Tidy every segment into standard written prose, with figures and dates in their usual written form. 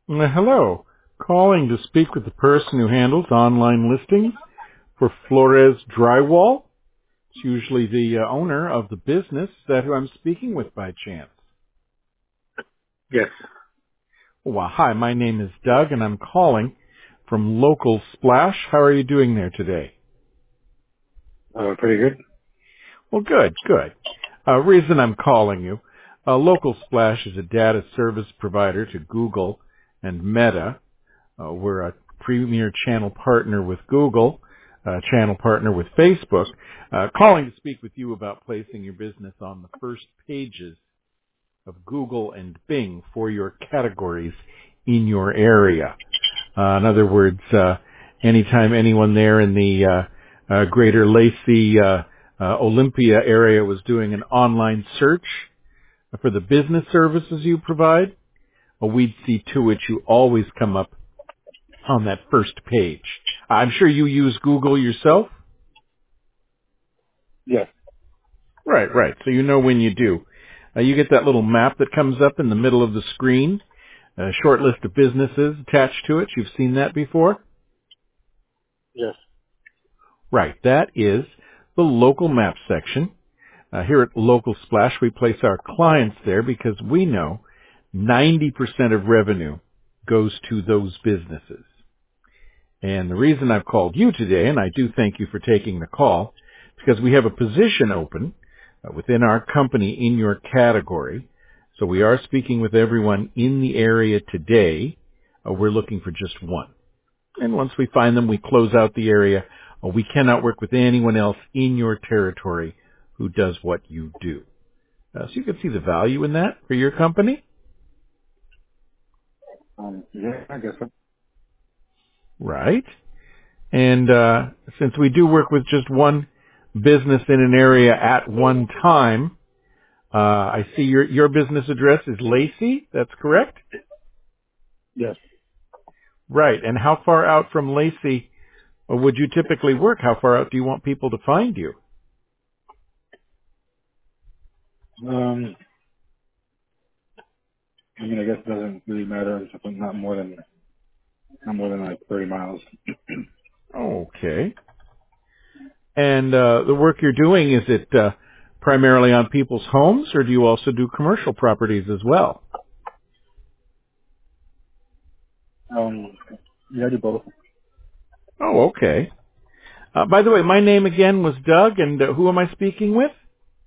Hello. Calling to speak with the person who handles online listings for Flores Drywall. It's usually the owner of the business. Is that who I'm speaking with by chance? Yes. Well, hi, my name is Doug, and I'm calling from Local Splash. How are you doing there today? Pretty good. Well, good, good. Reason I'm calling you, Local Splash is a data service provider to Google and Meta. We're a premier channel partner with Google, channel partner with Facebook, calling to speak with you about placing your business on the first pages of Google and Bing for your categories in your area. In other words, anytime anyone there in the greater Lacey Olympia area was doing an online search for the business services you provide, we'd see to it you always come up on that first page. I'm sure you use Google yourself. Yes. Right, right. So you know when you do. You get that little map that comes up in the middle of the screen, a short list of businesses attached to it. You've seen that before? Yes. Right. That is the local map section. Here at Local Splash, we place our clients there because we know 90% of revenue goes to those businesses. And the reason I've called you today, and I do thank you for taking the call, because we have a position open within our company in your category. So we are speaking with everyone in the area today. We're looking for just one. And once we find them, we close out the area. We cannot work with anyone else in your territory who does what you do. So you can see the value in that for your company. Yeah, I guess so. Right. And since we do work with just one business in an area at one time, I see your business address is Lacey. That's correct? Yes. Right. And how far out from Lacey would you typically work? How far out do you want people to find you? I mean, I guess it doesn't really matter. It's not more than like 30 miles. Okay. And the work you're doing, is it primarily on people's homes, or do you also do commercial properties as well? Um, yeah, I do both. Oh, okay. By the way, my name again was Doug, and who am I speaking with?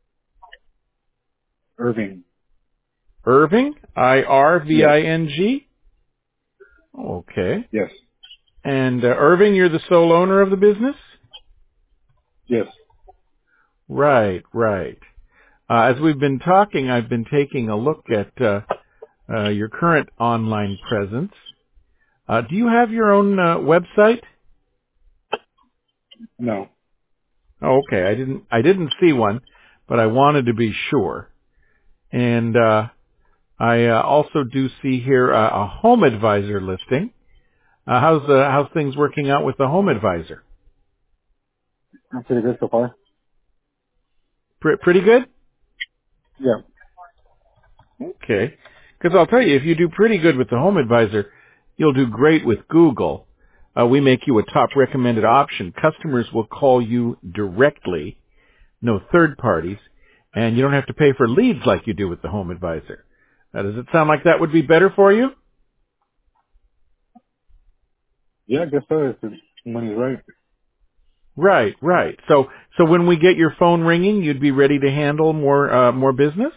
Irving. Irving, Yes. Irving. Okay. Yes. And Irving, you're the sole owner of the business? Yes. Right, right. As we've been talking, I've been taking a look at your current online presence. Do you have your own website? No. Oh, okay. I didn't see one, but I wanted to be sure. And I also do see here a home advisor listing. How's things working out with the home advisor? I'm pretty good so far. Pretty good? Yeah. Okay. Because I'll tell you, if you do pretty good with the home advisor, you'll do great with Google. We make you a top recommended option. Customers will call you directly, no third parties, and you don't have to pay for leads like you do with the home advisor. Does it sound like that would be better for you? Yeah, I guess so. If the money's right. Right, right. So when we get your phone ringing, you'd be ready to handle more business?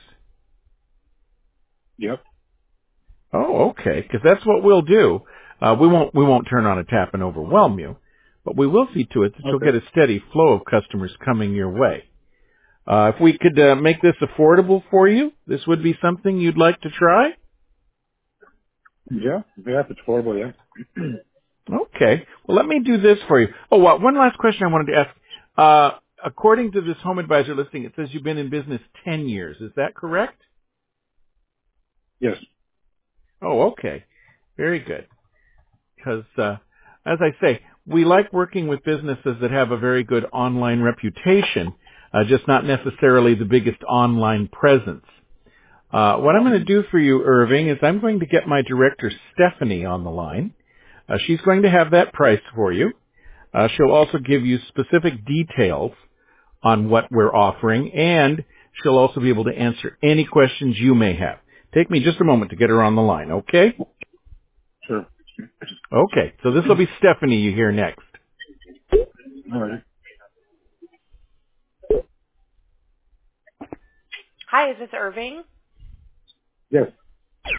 Yep. Oh, okay. Because that's what we'll do. We won't turn on a tap and overwhelm you, but we will see to it that you'll Okay. get a steady flow of customers coming your way. If we could make this affordable for you, this would be something you'd like to try. Yeah. Yeah, if it's affordable, yeah. Okay. Well, let me do this for you. Oh, one last question I wanted to ask. According to this home advisor listing, it says you've been in business 10 years. Is that correct? Yes. Oh, okay. Very good. Because, as I say, we like working with businesses that have a very good online reputation, just not necessarily the biggest online presence. What I'm going to do for you, Irving, is I'm going to get my director, Stephanie, on the line. She's going to have that price for you. She'll also give you specific details on what we're offering, and she'll also be able to answer any questions you may have. Take me just a moment to get her on the line, okay? Sure. Okay, so this will be Stephanie you hear next. All right. Hi, is this Irving? Yes.